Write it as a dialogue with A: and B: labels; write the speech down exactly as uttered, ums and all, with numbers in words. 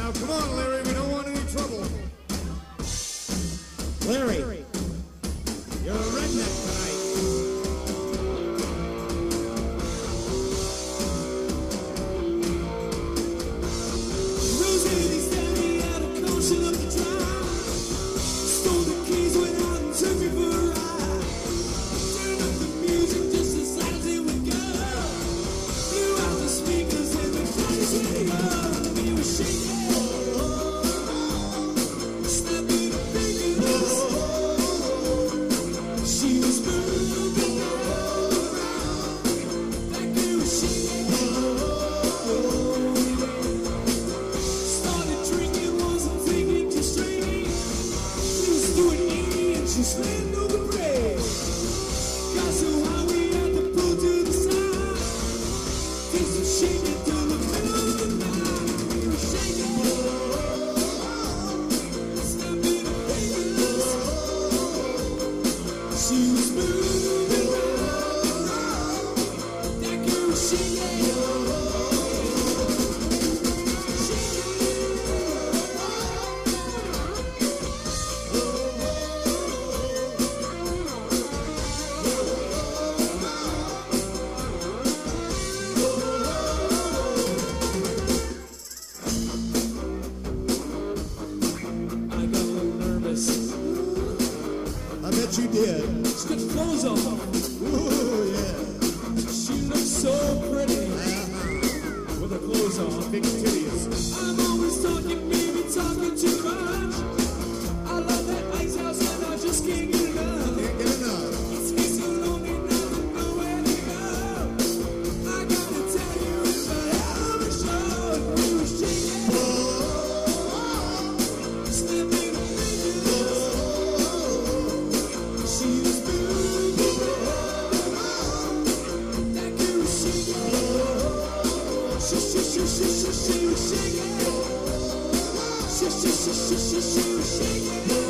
A: Now, come on, Larry, we don't want any trouble.
B: Larry, you're a redneck tonight.
C: Rosie standing at a caution of the drive. Stole the keys, went out and took me for a ride. Turned up the music just as loud as it would go. Blew out the speakers and the place went up. We were shaking. Snapping her fingers. She was moving all around. That girl was shaking. Started drinking, wasn't thinking too straight. She was doing eighty and she slammed on the brake. Got so high we had to pull to the side. Things were shaking till the middle of the night. We were shaking. Snapping her fingers. She was moving all around. That girl was shaking. I got a little nervous.
A: I bet you did.
C: She got the clothes on.
A: Ooh, yeah.
C: She looks so pretty with her clothes on.
A: Big titties.
C: I'm always talking, maybe talking too much. I love that ice house and I just can't get enough.
A: Can't get enough.
C: It's me so lonely, nothing, nowhere to go. I gotta tell you, it's a hell of a show. We were shaking, snapping her fingers. She was moving all around. That girl was shaking. She, she, she, she, she, she was shaking. She, she, she, she, she, she was shaking.